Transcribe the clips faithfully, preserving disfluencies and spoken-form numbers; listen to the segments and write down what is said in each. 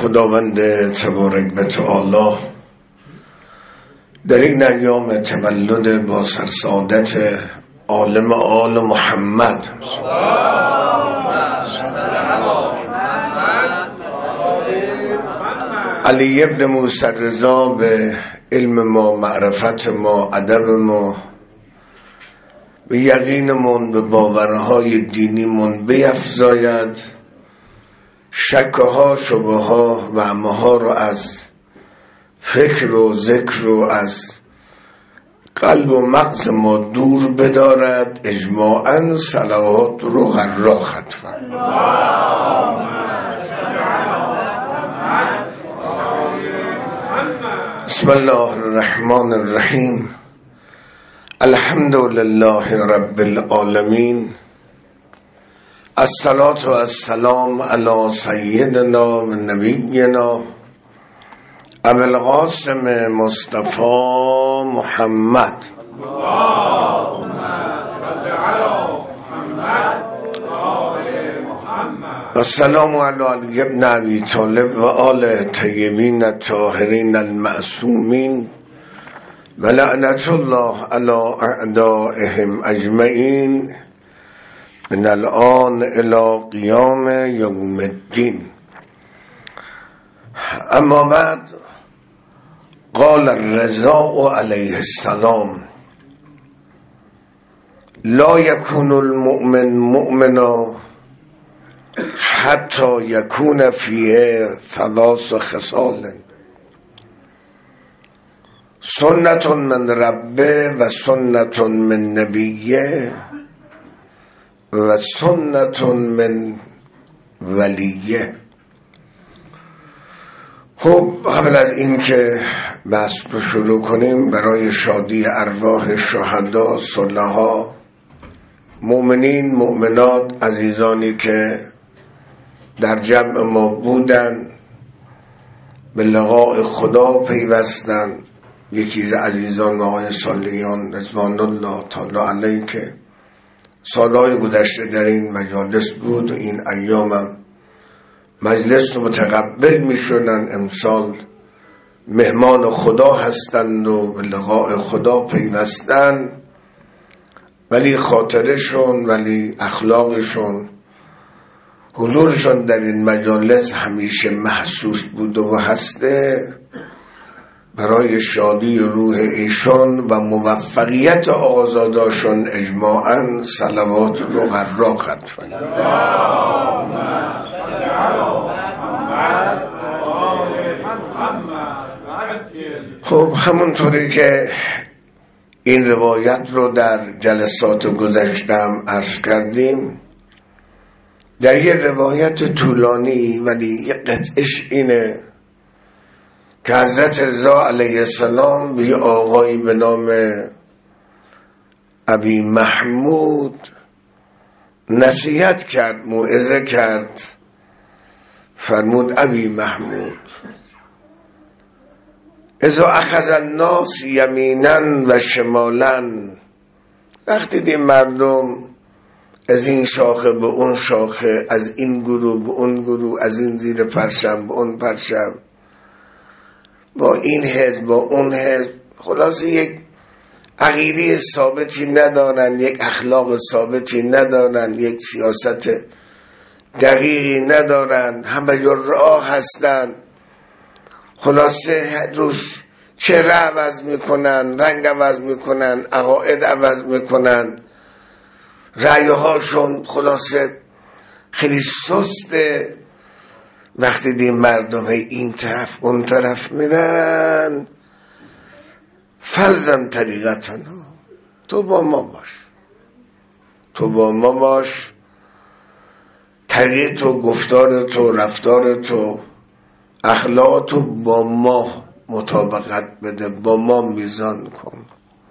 خداوند تبارک و تعالی در این ایام تولد با سرسعادت عالم آل محمد علی ابن موسی رضا به علم ما، معرفت ما، ادب ما، به یقینمون، به باورهای دینیمون بیفزاید، شکها، شبهها و وهمها رو از فکر و ذکر و از قلب و مغز ما دور بدارد. اجماعاً صلوات رو غرا خطفا. بسم الله الرحمن الرحیم. الحمد لله رب العالمین. الصلاة و السلام علی سیدنا و نبینا ابو القاسم مصطفی محمد. السلام علی علی ابن ابی طالب و آل طیبین الطاهرین المعصومین و لعنت الله علی اعدائهم اجمعین من الان الى قیام یوم الدین. اما بعد، قال الرضا علیه السلام: لا یکون المؤمن مؤمنا حتی یکون فیه ثلاث خصال: سنت من ربه و سنت من نبیه و سنت من ولیه. خب، قبل از این که بحث رو شروع کنیم، برای شادی ارواح شهدا، صلحا، مؤمنین، مؤمنات، عزیزانی که در جمع ما بودن، به لقاء خدا پیوستن، یکی از عزیزان آقای صالحیان رضوان الله تعالی علیه که سالهای گذشته در این مجالس بود و این ایامم مجلس رو متقبل می شدن، امسال مهمان خدا هستند و به لقاء خدا پیوستن، ولی خاطرشون، ولی اخلاقشون، حضورشون در این مجالس همیشه محسوس بود و هسته. برای شادی روح ایشان و موفقیت آزاداشون اجماعاً صلوات رو غرا خطفن. خب، همونطوری که این روایت رو در جلسات گذشتم عرض کردیم، در یه روایت طولانی ولی یه قطعش اینه که حضرت رضا علیه السلام به یه آقایی به نام ابی محمود نصیحت کرد، موعظه کرد. فرمود: ابی محمود، اذا اخذ الناس یمینا و شمالا، وقتی دید مردم از این شاخه به اون شاخه، از این گروه به اون گروه، از این زیر پرچم به اون پرچم، با این حزب با اون حزب، خلاصه یک عقیده ثابتی ندارن، یک اخلاق ثابتی ندارن، یک سیاست دقیقی ندارن، همه جور راه هستن، خلاصه روش چهره عوض میکنن، رنگ عوض میکنن، عقاید عوض میکنن، رأیهاشون خلاصه خیلی سسته. وقتی دیم مردم این طرف اون طرف میرن، فلزم طریقتنا، تو با ما باش، تو با ما باش، طریق تو، گفتار تو، رفتار تو، اخلاق تو با ما مطابقت بده، با ما میزان کن.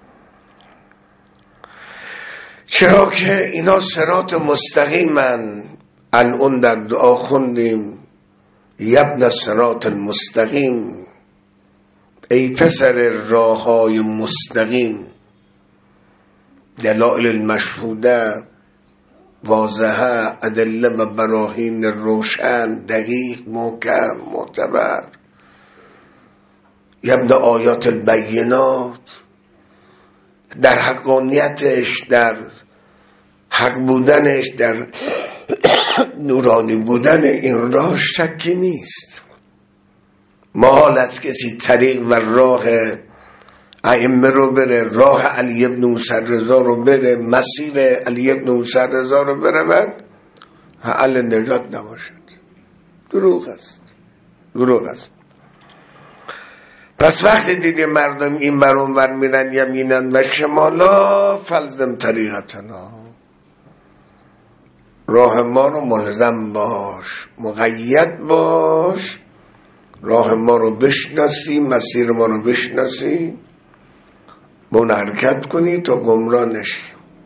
چرا که اینا صراط مستقیمن. الان در دعا خوندیم: یبن الصراط المستقیم، ای پسر راههای مستقیم. دلائل المشهوده واضحه، ادله و براهین روشن، دقیق، محکم، معتبر، یبن آیات البینات، در حقانیتش، در حق بودنش، در نورانی بودن این راه شکی نیست. محال است کسی طریق و راه ائمه رو بره، راه علی ابن موسی رضا رو بره، مسیر علی ابن موسی رضا رو بره، حل نجات نباشد. دروغ است، دروغ است. پس وقتی دیدی مردم این بر اون ور میرن یمینن و شمالا، فلزم طریقتنا، راه ما رو ملزم باش، مقید باش، راه ما رو بشناسی، مسیر ما رو بشناسی، اون حرکت کنی تا گمراه نشی.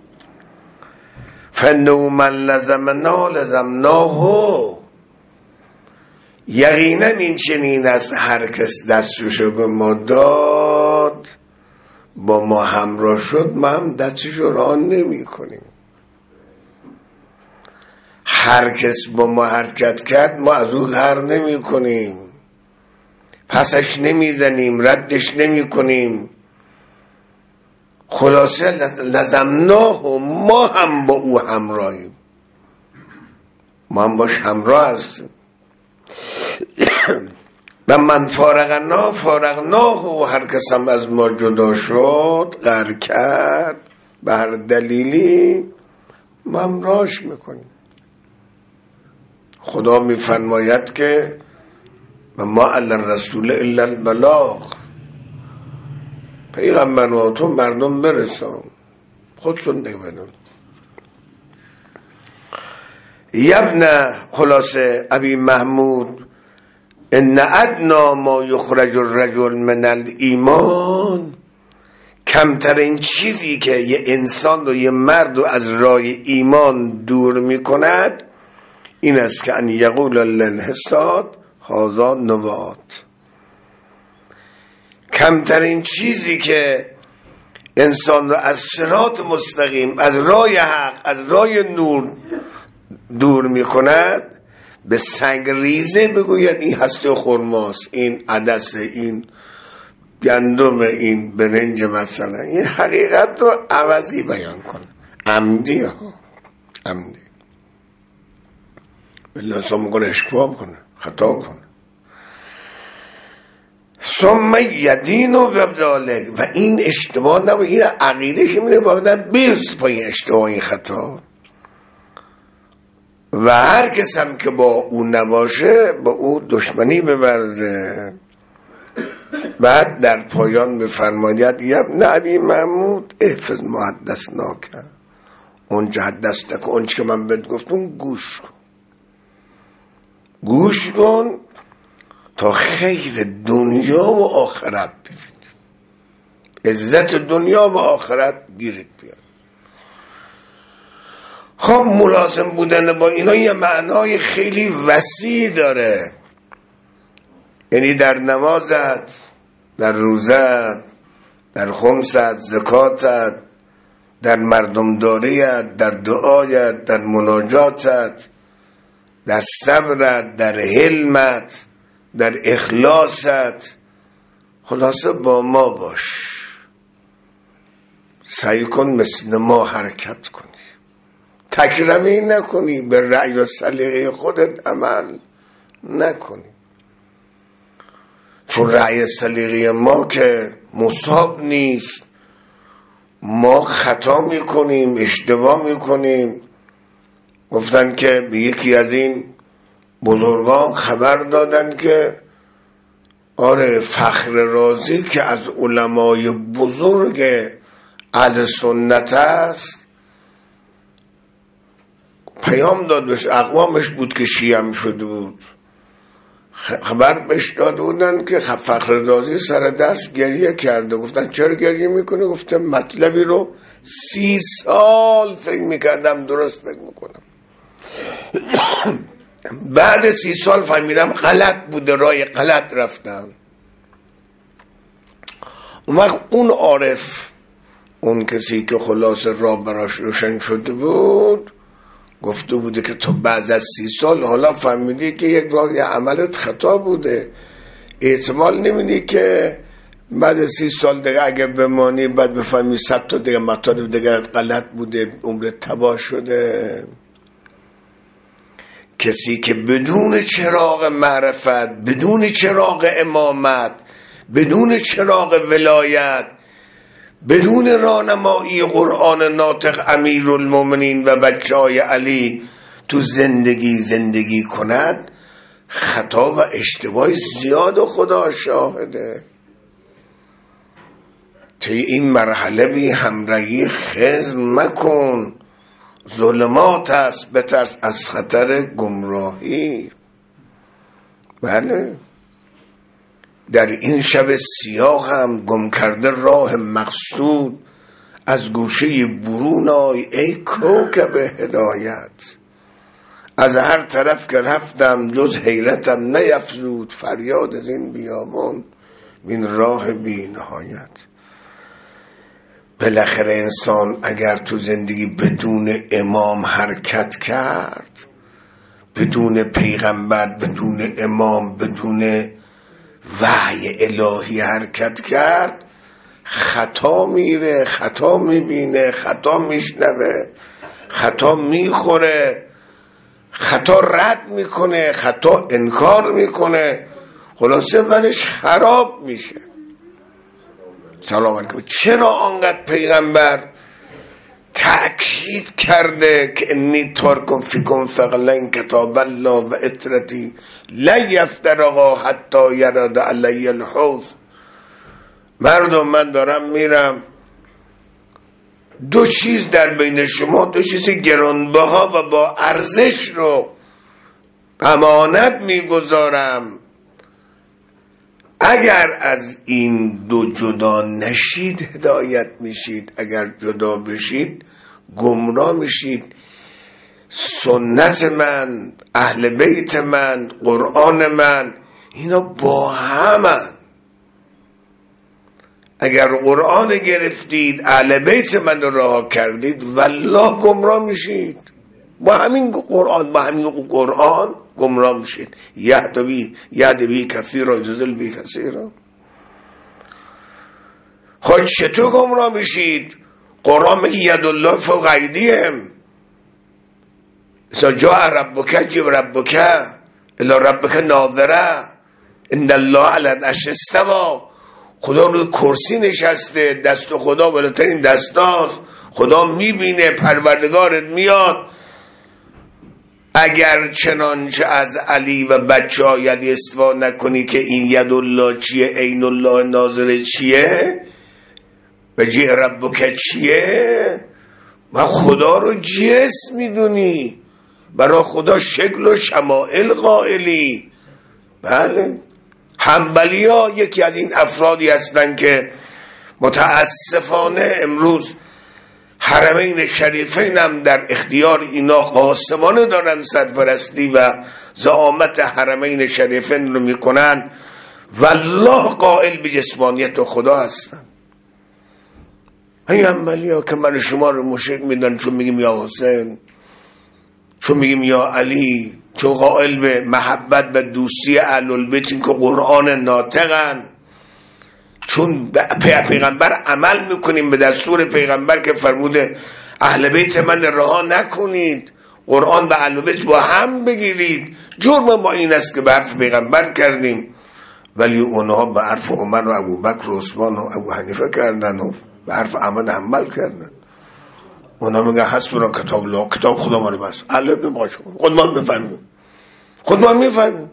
فنو من لزمنا لزمناه، یقینا این چنین است، هر کس دستشو به ما داد با ما همراه شد، ما هم دستشو راه نمی کنیم. هر کس با ما حرکت کرد ما از او غر نمی کنیم، پسش نمی زنیم، ردش نمی کنیم. خلاصه لزمناه، ما هم با او همراهیم، ما هم باش همراه هستیم. و من فارغنا فارغناه، و هر کس هم از ما جدا شد، غر کرد، به هر دلیلی ما همراهش میکنیم. خدا میفرماید که و ما علی الرسول الا البلاغ، پیغمبر و تو مردم برسان، خودشون نگوینن. یبن خلاصه ابی محمود، ان ادنا ما یخرج الرجل من الایمان، کمترین چیزی که یه انسان و یه مرد رو از راه ایمان دور میکند این است که ان یقول للحساد هذا نوات. کمترین چیزی که انسان رو از صراط مستقیم، از راه حق، از راه نور دور میکند، به سنگ ریزه بگوید این هسته خرماست، این عدسه، این گندم، این برنج مثلا، این حقیقت رو عوضی بیان کنه، عمدی ها، عمدی. بله انسان میکنه اشتباه کنه، خطا کنه. ثم یدین و ببدالک، و این اشتباه نبود، این عقیدش میره بابدن بیست پای اشتباه، این خطا. و هر کس هم که با او نباشه با او دشمنی بورزه. بعد در پایان بفرماید ابن ابی محمود احفظ محدثنا که اونجا حدث نکن، اونچه که من بهت گفتم گوش کن، گوش کن تا خیر دنیا و آخرت ببینی، عزت دنیا و آخرت گیرت بیاد. خب ملازم بودن با اینا یه معنای خیلی وسیع داره، یعنی در نمازت، در روزت، در خمست، زکاتت، در مردمداریت، در دعایت، در مناجاتت، در صبرت، در حلمت، در اخلاصت. خلاصه با ما باش، سعی کن مثل ما حرکت کنی، تکرمی نکنی، به رأی و سلیقه خودت عمل نکنی، چون رأی سلیقه ما که مصاب نیست، ما خطا میکنیم، اشتباه میکنیم. گفتن که به یکی از این بزرگان خبر دادن که آره فخر رازی که از علمای بزرگ اهل سنت است، پیام داد بهش، اقوامش بود که شیعه شده بود، خبر بهش داده بودن که فخر رازی سر درس گریه کرده. گفتن چرا گریه میکنه؟ گفته مطلبی رو سی سال فکر میکردم درست فکر میکنم، بعد سی سال فهمیدم غلط بوده، راه غلط رفتم. اون وقت اون عارف، اون کسی که خلاص راه براش روشن شده بود، گفته بوده که تو بعد از سی سال حالا فهمیدی که یک راه عملت خطا بوده، احتمال نمیدی که بعد از سی سال دیگه اگه بمانی بعد بفهمی صد تا دیگه مطالب دیگرت غلط بوده، عمرت تباه شده. کسی که بدون چراغ معرفت، بدون چراغ امامت، بدون چراغ ولایت، بدون راهنمایی قرآن ناطق امیرالمومنین و بچهای علی تو زندگی زندگی کند، خطا و اشتباه زیاد و خدا شاهده. طی این مرحله بی همراهی خضر مکن، ظلمات است، بترس از خطر گمراهی. بله، در این شب سیاه هم گم کرده راه مقصود، از گوشه برون آی ای کوکب هدایت. از هر طرف که رفتم جز حیرتم نیفزود، فریاد از این بیابان این راه بی نهایت. بالاخره انسان اگر تو زندگی بدون امام حرکت کرد، بدون پیغمبر، بدون امام، بدون وحی الهی حرکت کرد، خطا میره، خطا میبینه، خطا میشنوه، خطا میخوره، خطا رد میکنه، خطا انکار میکنه، خلاصه بعدش خراب میشه. سلام علیکم. چرا آنقدر پیغمبر تأکید کرده که انی تارکم فیکم ثقلین کتاب الله و اطرتی لا یفترقا حتی یرد علی الحوض؟ مردم، من دارم میرم، دو چیز در بین شما، دو چیز گرانبها و با ارزش رو امانت میگذارم، اگر از این دو جدا نشید هدایت میشید، اگر جدا بشید گمراه میشید. سنت من، اهل بیت من، قرآن من، اینا با همن. اگر قرآن گرفتید، اهل بیت من رو رها کردید، والله گمراه میشید. با همین قرآن، با همین قرآن گمراه میشید. یهدبی یهدبی کثیر و یضل بی کثیر. خود چطور گمراه میشید؟ قرآن میگه ید الله فوق ایدیهم، اذا جاء ربک جب ربک الی ربک ناظره ان الله علی العرش استوی. خدا روی کرسی نشسته، دست خدا بالاترین دستاست، خدا میبینه، پروردگارت میاد. اگر چنانچه از علی و بچه ها یدی استوا نکنی که این ید الله چیه، عین الله ناظره چیه، و جی ربک چیه، و خدا رو جسم میدونی، برای خدا شکل و شمائل قائلی. بله، حنبلی ها یکی از این افرادی هستن که متاسفانه امروز حرمین شریفین هم در اختیار اینا قاسمانه دارن سرپرستی و زعامت حرمین شریفین رو میکنن، والله قائل به جسمانیت خدا هستن. این حنبلی ها که من شما رو مشرک میدن چون میگیم یا حسین، چون میگیم یا علی، چون قائل به محبت و دوستی اهل البیت که قرآن ناطقن، چون پیغمبر عمل میکنیم به دستور پیغمبر که فرموده اهل بیت من رها نکنید، قرآن به اهل بیت با هم بگیرید. جرم ما این است که به حرف پیغمبر کردیم، ولی اونها به حرف عمر و ابو بکر و عثمان و ابو حنیفه کردن و به حرف احمد عمل کردن. اونا میگن حسبنا کتاب الله، کتاب خدا ما رو بس. اهل بیت ما شکن، خود ما بفهمیم، خود ما میفهمیم،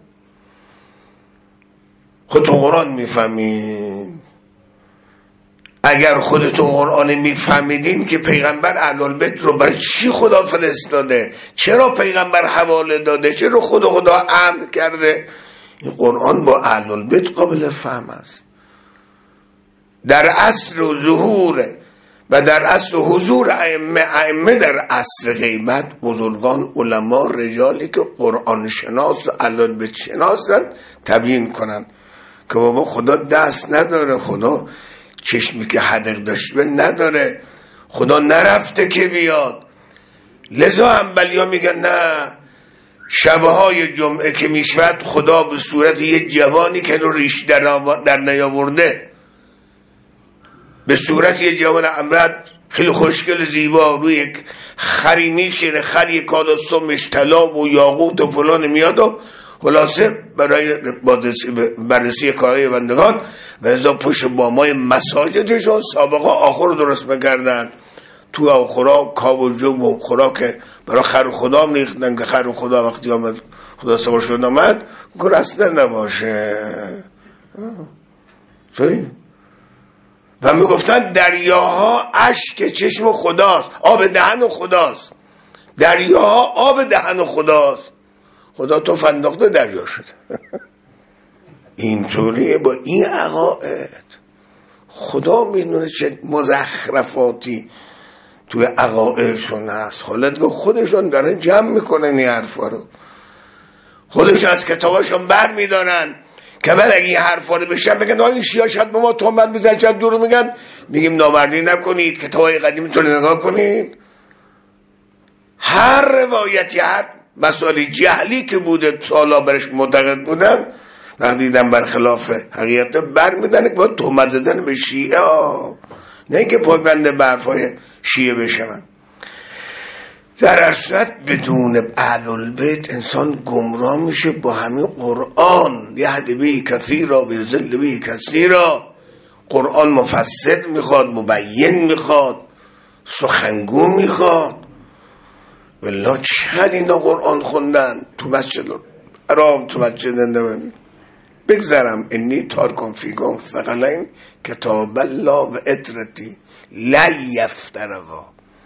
خود تو قرآن میفهمیم. اگر خودتون قرآن میفهمیدین که پیغمبر اهل البیت رو برای چی خدا فرستاده، چرا پیغمبر حواله داده، چرا خدا خدا امر کرده، این قرآن با اهل البیت قابل فهم است. در اصل و ظهور و در اصل و حضور ائمه ائمه در عصر غیبت، بزرگان، علما، رجالی که قرآن شناس و اهل البیت شناسن تبیین کنن که بابا خدا دست نداره، خدا چشمی که حدق داشته نداره، خدا نرفته که بیاد. لذا انبلیا میگن نه، شبه های جمعه که میشود خدا به صورت یه جوانی که رو ریش در, در نیاورده، به صورت یه جوان امرد خیلی خوشگل زیبا روی یک خری میشینه، خری کادستمش طلا و یاقوت و فلان میاد و خلاصه برای بررسی کارهای بندگان و ازا پشت بامای مساجدشون سابقه آخر رو درست میکردن. تو آخرا کاب و جوب و خوراک برای خر خدا هم ریختن که خر خدا وقتی آمد خدا سوار شد آمد گرسنه نباشه. سوری و میگفتن دریاها اشک چشم خداست، آب دهن خداست. دریاها آب دهن خداست. خدا تو فنداخته دریا شد. اینطوریه با این عقاید. خدا میدونه چه مزخرفاتی توی عقایدشون هست. حالت که خودشون دارن جمع میکنن این حرفا رو، خودشون از کتاباشون بر میدارن که بعد اگه این حرفا رو بشن بگن این شیعه شاید به ما تهمت میزنن، شاید دور میگن. میگیم نامردی نکنید، کتابای قدیمیتون رو نگاه کنید. هر روایتی، هر مسائل جهلی که بوده سالا برش معتقد بودن، وقتی دیدن برخلاف حقیقت بر میدن که باید تهمت زدن به شیعه، نه اینکه پایبند به حرفای شیعه بشن. در هر صورت بدون اهل البیت انسان گمراه میشه با همین قرآن. یهدی به کثیرا و یضل به کثیرا. قرآن مفسر میخواد، مبین میخواد، سخنگو میخواد. والله چقدر اینا قرآن خوندن تو مسجد حرام، تو مسجد نبوی. بگذارم انی تارکم فیکم ثقلین کتاب الله و اطرتی لا یفترقا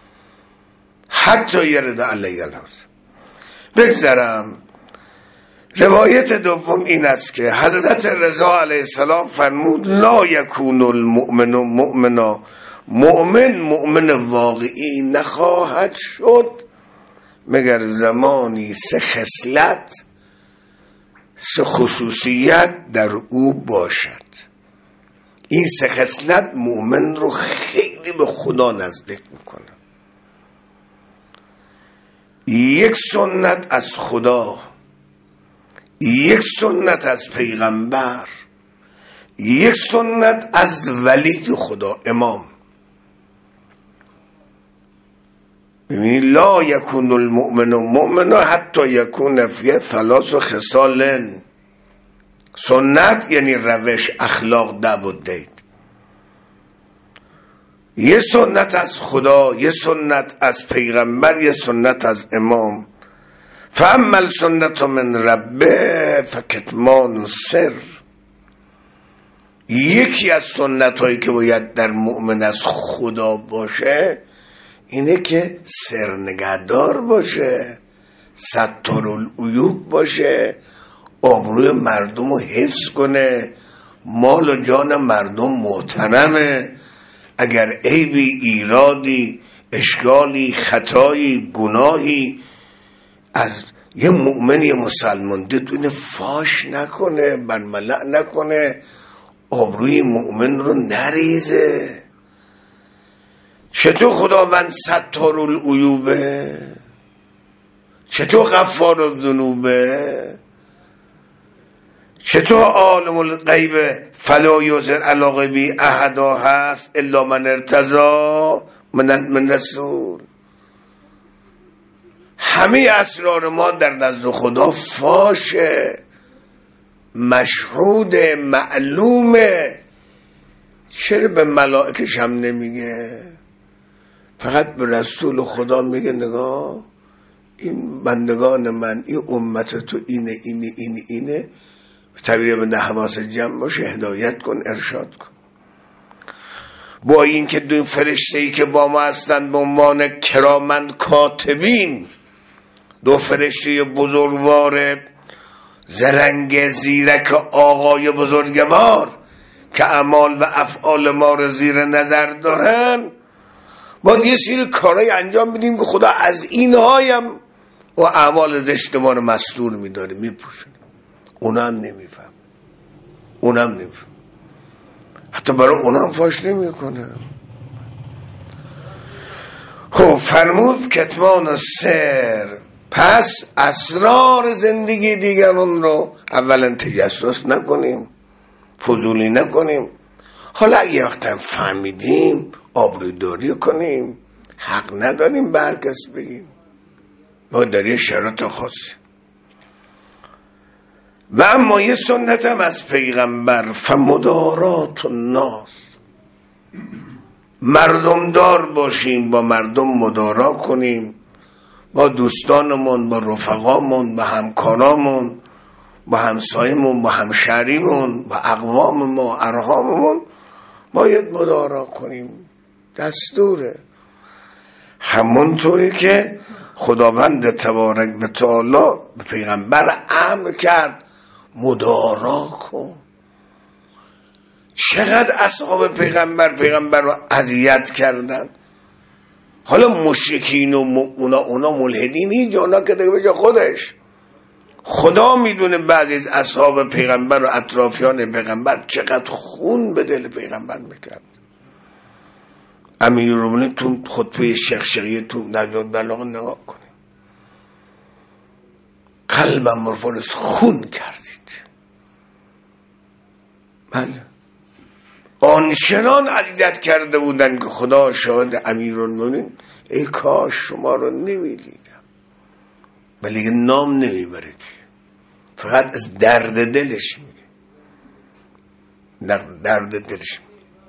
حتی یرد علی الحوض. بگذارم روایت دوم این است که حضرت رضا علیه السلام فرمود لا یکون المؤمن مؤمنا، مؤمن مؤمن واقعی نخواهد شد مگر زمانی سه خصلت، سه خصوصیت در او باشد. این سه خصلت مؤمن رو خیلی به خدا نزدیک میکنه. یک سنت از خدا، یک سنت از پیغمبر، یک سنت از ولی خدا، امام. ببینید لا یکون المؤمن مؤمنا حتی یکون فی ثلاث خصال. سنت یعنی روش، اخلاق، دب و دید. یه سنت از خدا، یه سنت از پیغمبر، یه سنت از امام. فاما السنت من ربه فکتمان السر. یکی از سنت هایی که باید در مؤمن از خدا باشه اینه که سرنگهدار باشه، ستار العیوب باشه، آبروی مردم رو حفظ کنه، مال و جان مردم محترمه. اگر عیبی، ایرادی، اشکالی، خطایی، گناهی از یه مؤمن، یه مسلمان دید اینه فاش نکنه، برملع نکنه، آبروی مؤمن رو نریزه. چطور خداوند ستار العیوبه؟ چطور غفار الذنوبه؟ چطور عالم الغیب فلا یظهر علی غیبه احدا هست الا من ارتضی من من رسول؟ همه اسرار ما در نزد خدا فاشه، مشهود، معلومه. چرا به ملائکش هم نمیگه؟ فقط به رسول خدا میگه نگاه این بندگان من، این امت تو اینه اینه اینه اینه. تعبیر بنده حواس جمع باشه، هدایت کن، ارشاد کن. با این که دو فرشته‌ای که با ما هستند به عنوان کرامند کاتبین، دو فرشته بزرگوار زرنگ زیرک آقای بزرگوار که اعمال و افعال ما رو زیر نظر دارن، باید یه سری کارهای انجام بدیم که خدا از اینهایم و اعمال زشت ما رو مستور میداره، میپوشونه. اونم نمیفهم، اونم نمیفهم، حتی برای اونم فاش نمیکنه. خب فرمود کتمان سر، پس اسرار زندگی دیگران رو اولا تجسس نکنیم، فضولی نکنیم. حالا اگه وقتا فهمیدیم آبروداری کنیم، حق نداریم به هر کس بگیم، ما داری شرط خاصی. و اما یه سنتم از پیغمبر فمدارات الناس، مردم دار باشیم، با مردم مدارا کنیم، با دوستانمون، با رفقامون، با همکارامون، با همسایمون، با همشهریمون، با اقوام ما، ارحاممون باید مدارا کنیم. دستوره. همونطوری که خداوند تبارک و تعالی به پیغمبر امر کرد مدارا کن. چقدر اصحاب پیغمبر پیغمبر رو اذیت کردن. حالا مشرکین و اونا اونا ملحدین هیچ اونا که دیگه بجا خودش خدا میدونه بعضی از اصحاب پیغمبر و اطرافیان پیغمبر چقدر خون به دل پیغمبر میکرد. امیرالمومنین تو خطبه شخشقیه تو نجات بلاغه نگاه کنید، قلبم رو پر از خون کردید. بله آنچنان اذیت کرده بودن که خدا شاهد امیرالمومنین ای کاش شما رو نمیدیدم. ولی نام نمیبرید، فقط از درد دلش میگه، درد دلش.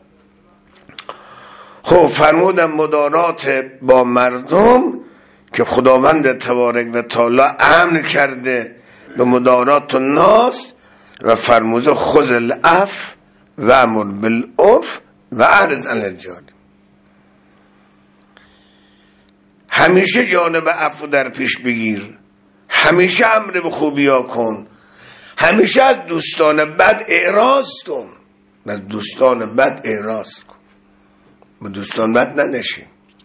خب فرمودم مدارات با مردم که خداوند تبارک و تعالی امر کرده به مدارات الناس و فرموده خذ العفو و امر بالعرف و اعرض عن الجاهلین. همیشه جانب عفو در پیش بگیر، همیشه امر به خوبیا کن، همیشه از دوستان بد اعراض کن، از دوستان بد اعراض کن، با دوستان بد ننشین.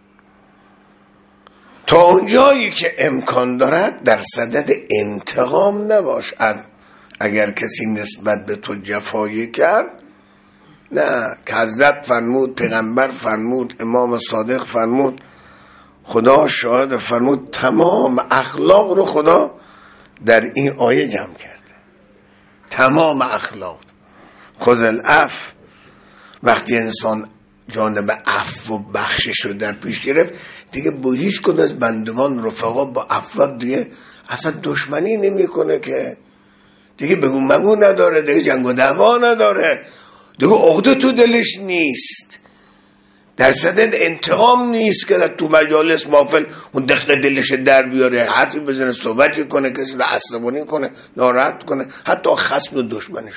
تا اونجایی که امکان دارد در صدد انتقام نباش. اگر کسی نسبت به تو جفایی کرد، نه، که حضرت فرمود، پیغمبر فرمود، امام صادق فرمود، خدا شاهد فرمود، تمام اخلاق رو خدا در این آیه جمع کرده. تمام اخلاق. خذ العفو، وقتی انسان جانب عفو و بخشش رو در پیش گرفت، دیگه با هیچ کدوم از بندگان رفقا با افراد دیگه اصلا دشمنی نمی کنه، که دیگه بگو مگو نداره، دیگه جنگ و دعوا نداره، دیگه عقده تو دلش نیست، در صدد انتقام نیست که تو مجالس محفل اون دقیقه دلش در بیاره، حرفی بزنه، صحبتی کنه، کسی رو عصبانی کنه، ناراحت کنه، حتی خصم و دشمنش.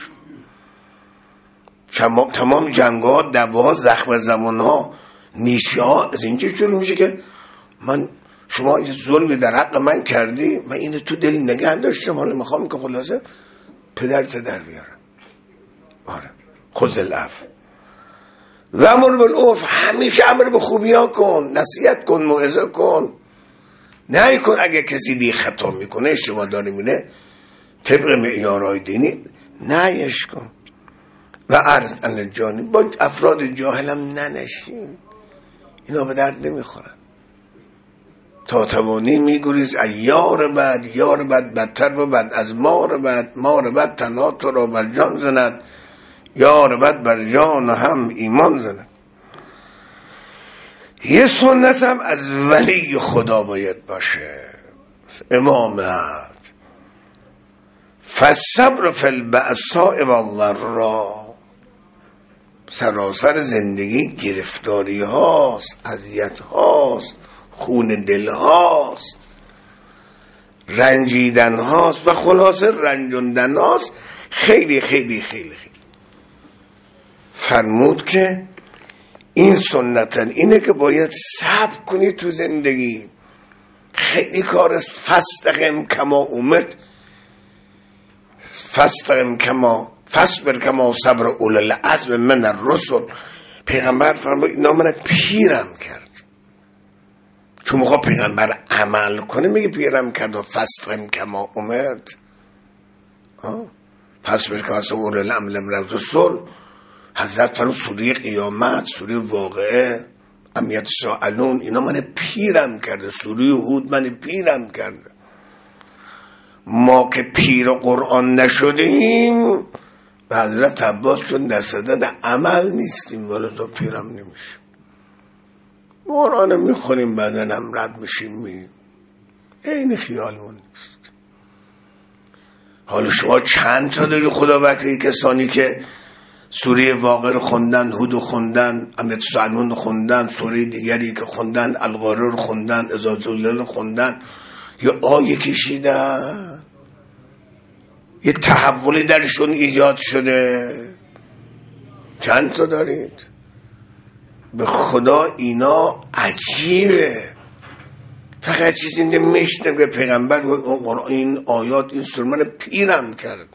تمام جنگ ها، دعوا، زخم زمان ها، نیشی ها از اینجا شروع میشه که من شما یه ظلمی در حق من کردی، من اینو تو دل نگه داشتم، حالا میخوام که خلاصه پدرت در بیارم. آره خذ العفو و امر بالعرف، همیشه امر به خوبی ها کن، نصیحت کن، موعظه کن، نه کن اگه کسی دی خطا میکنه، اشتباه داره میکنه، طبق معیارهای دینی نهیش کن. و عرض عن الجاهلین، با افراد جاهلم ننشین، اینا به درد نمیخورن. تا توانی میگریز از یار بد، یار بد بدتر بود از مار بد، مار بد تنها تو را بر جان زند، یار بد بر جان هم ایمان زند. یه سنت هم از ولی خدا باید باشه، امامت. فالصبر فی البأساء والضراء، سراسر زندگی گرفتاری هاست، اذیت هاست، خون دل هاست، رنجیدن هاست و خلاصه رنجوندن هاست. خیلی خیلی خیلی خیلی فرمود که این سنتن، اینه که باید صبر کنی تو زندگی. خیلی کار است. فاستقم کما امرت، فاستقم کما فاصبر کما صبر اولي العزم من الرسل. پیغمبر فرمود اینا من پیرم کرد، چون میخواد پیغمبر عمل کنه میگه پیرم کرد. و فاستقم کما امرت، فاصبر کما صبر اولي العزم من الرسل. حضرت فرمود سوره قیامت، سوره واقعه، ام یتساءلون، اینا من پیرم کرده. سوره هود من پیرم کرده. ما که پیر قرآن نشدیم به حضرت عباس چون در صدد عمل نیستیم ولی تو پیرم نمیشیم. قرآن میخونیم بعدن هم رد میشیم میریم، این خیالمون نیست. حالا شما چند تا داری خدا وکیلی کسانی که سوره واقع رو خوندن، هود رو خوندن، امیت سعلون رو خوندن، سوره دیگری که خوندن القارع رو خوندن، اذا زلزلت رو خوندن، یا آیه کشیدن، یه تحولی درشون ایجاد شده. چند تا دارید؟ به خدا اینا عجیبه. فقط چیزی نمیشنه که پیغمبر این آیات این سوره من پیرم کرد.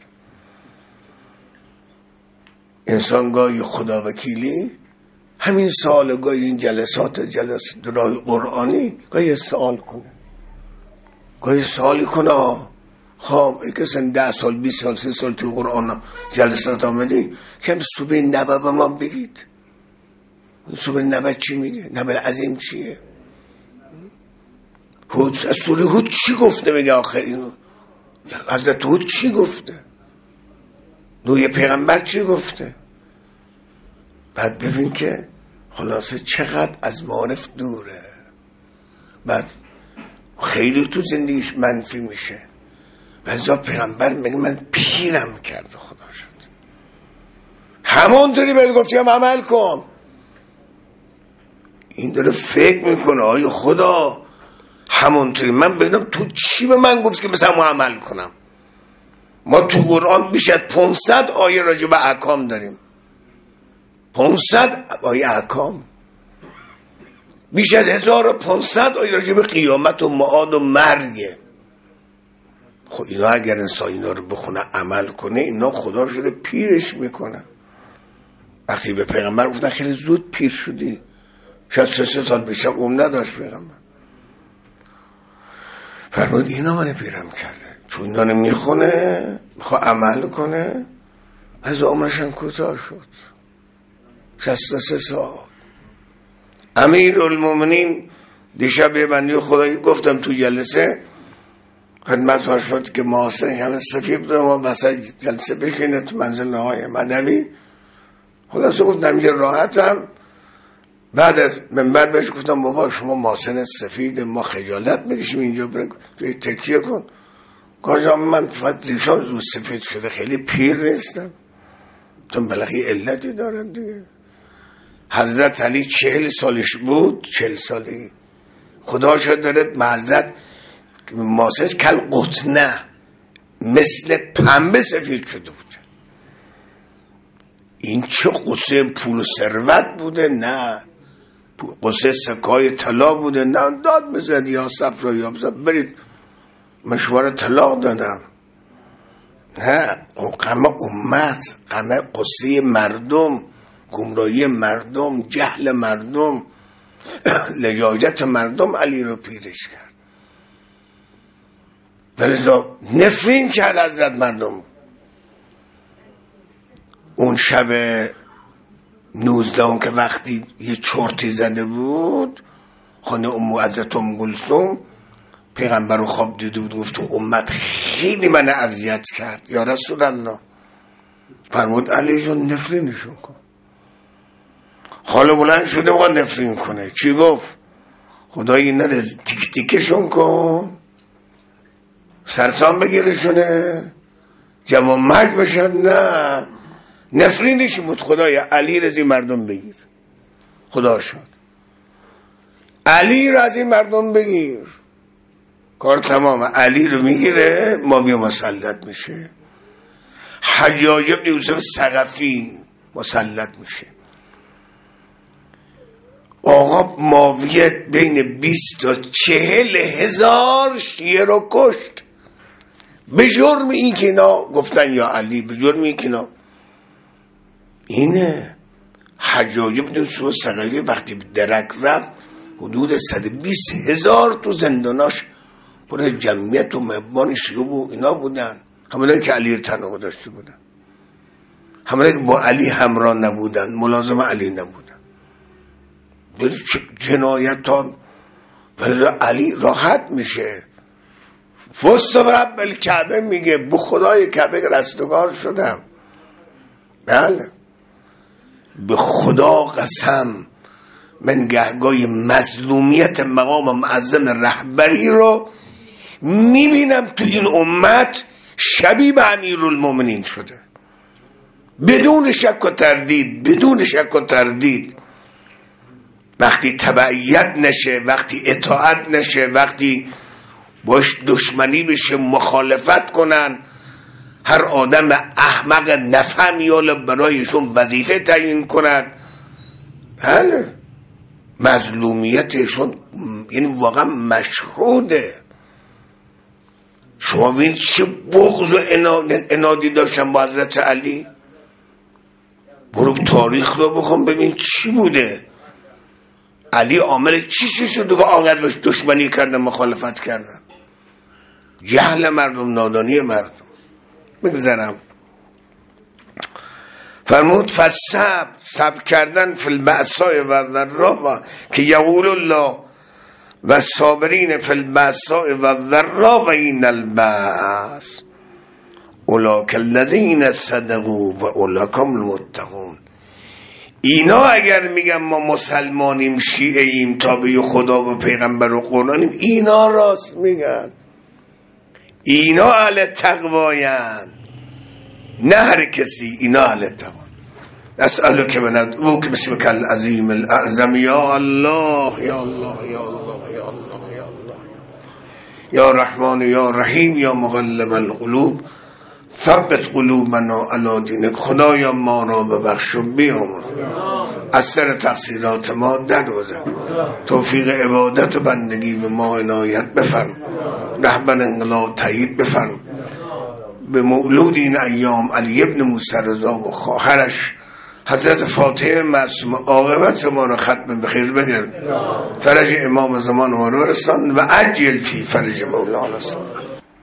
انسان گاهی خدا وکیلی همین سال، گاهی این جلسات جلسات درای قرآنی گاهی سوال کنه، گاهی سوالی کنه. خب ای کسان ده سال بیست سال سی سال توی قرآن جلسات آمدی که هم سوره نبا به ما بگید. سوره نبا چی میگه؟ نبا عظیم چیه؟ هود، سوره هود چی گفته؟ میگه آخه این حضرت هود چی گفته؟ نوح پیغمبر چی گفته؟ بعد ببین که خلاصه چقدر از معارف دوره. بعد خیلی تو زندگیش منفی میشه. ولی پیغمبر میگه من پیرم کرده خدا شد. همونطوری بهت گفتیم عمل کن. این داره فکر میکنه آیا خدا همونطوری من ببینم تو چی به من گفت که مثلا ما عمل کنم. ما تو قرآن بیش از پانصد آیه راجع به احکام داریم. پانصد آیه احکام، بیش از هزار و پانصد آیه راجع به قیامت و معاد و مرگه. خب اینا اگر انسان اینا رو بخونه عمل کنه، اینا خدا شده پیرش میکنه. وقتی به پیغمبر گفتن خیلی زود پیر شدی، شاید سه سه سال بیشتر عمر نداشت پیغمبر، فرمود اینا من پیرم کرده. چون اینا رو میخونه میخواه عمل کنه، از عمرشان کوتاه شد، شصت و سه سال. امیر المومنین دیشب یه بندی خدایی گفتم تو جلسه خدمت ها شد که محاسن همه صفی بوده، ما بسا جلسه بشینه تو منزل نهای مدوی. خلاصه گفت نمیجه راحتم. بعد از منبر بهش گفتم بابا شما محاسن سفید، ما خجالت میکشیم اینجا، برای توی تکیه کن. کاجا من فقط ریشان زود سفید شده، خیلی پیر نیستم. تو بلخی علتی دارن دیگه. حضرت علی چهل سالش بود، چهل سالی خدا شد دارد معذرت ماسش کل قطنه مثل پنبه سفید شده بود. این چه قصه پول و ثروت بوده؟ نه، قصه سکای طلا بوده؟ نه، داد میزد یا صفرا یا بزد برید من شما رو طلاق دادم. نه، غم امت، غم قصه مردم، گمراهی مردم، جهل مردم، لجاجت مردم علی رو پیرش کرد. ولذا نفرین کرد حضرت مردم. اون شب نوزدهم که وقتی یه چرتی زده بود خانه ام حضرت ام کلثوم، پیغمبر رو خواب دیده بود، گفت تو امت خیلی من اذیت کرد یا رسول الله. فرمود علی جون نفرینشون کن. خاله بلند شده بقید نفرین کنه. چی گفت؟ خدای اینا رو تیک تیکشون کن، سرطان بگیرشونه، جوان مرگ بشن. نه، نفرینش بود. خدای علی رو از این مردم بگیر. خدا شد علی رو از این مردم بگیر. کار تمام. علی رو میگیره، ماویه مسلط میشه. حجاج ابن یوسف ثقفی مسلط میشه. آقا ماویه بین بیست تا چهل هزار شیعه رو کشت به جرم این که اینا گفتن یا علی، به جرم این که اینا. اینه حجاج ابن یوسف ثقفی وقتی درک رفت حدود صد و بیست هزار تو زنداناش پر جمعیت و مهمان شیعه و اینا بودن، همونایی که علی رو تنها داشته بودن، همونایی که با علی همراه نبودن، ملازم علی نبودن. جنایتان ولی علی راحت میشه. فست و رب الکعبه میگه به خدای کعبه رستگار شدم. بله به خدا قسم من گهگاه مظلومیت مقام معظم رهبری رو میبینم تو این امت شبیه به امیرالمومنین شده، بدون شک و تردید، بدون شک و تردید. وقتی تبعیت نشه، وقتی اطاعت نشه، وقتی باش دشمنی بشه، مخالفت کنن، هر آدم احمق نفهمی یا برایشون وظیفه تعیین کنن، بله مظلومیتشون یعنی واقعا مشهوده. شما ببینید چه بغض و انادی داشتن با حضرت علی. برو تاریخ رو بخون ببین چی بوده. علی عامل چی شده که آنقدر بهش دشمنی کردن، مخالفت کردن؟ جهل مردم، نادانی مردم. بگذارم فرمود فصبر، صبر کردن فی البأساء و الضراء که یقول الله و صابرین فی البأساء و الضراء و این البأس اولاک الذین صدقوا و اولاک هم المتقون. اینا اگر میگن ما مسلمانیم، شیعه ایم، تابع خدا و پیغمبر و قرآنیم، اینا راست میگن، اینا اهل تقوایند، نه هر کسی، اینا اهل تقوا. اسألک و ندعوک باسمک العظیم الاعظم یا الله یا الله یا الله یا الله یا الله یا رحمان یا رحیم یا مقلب القلوب ثبت قلوبنا علی دینک. خدایا ما را ببخش و بیامرز، از سر تقصیرات ما درگذر، توفیق عبادت و بندگی به ما عنایت بفرم، رهبر انقلاب تایید بفرم. به مولود این ایام علی ابن موسی رضا و خواهرش حضرت فاطمه معصومه عاقبت ما را ختم بخیر بگرد، فرج امام زمان ما را رسان و عجل فی فرج مولانا.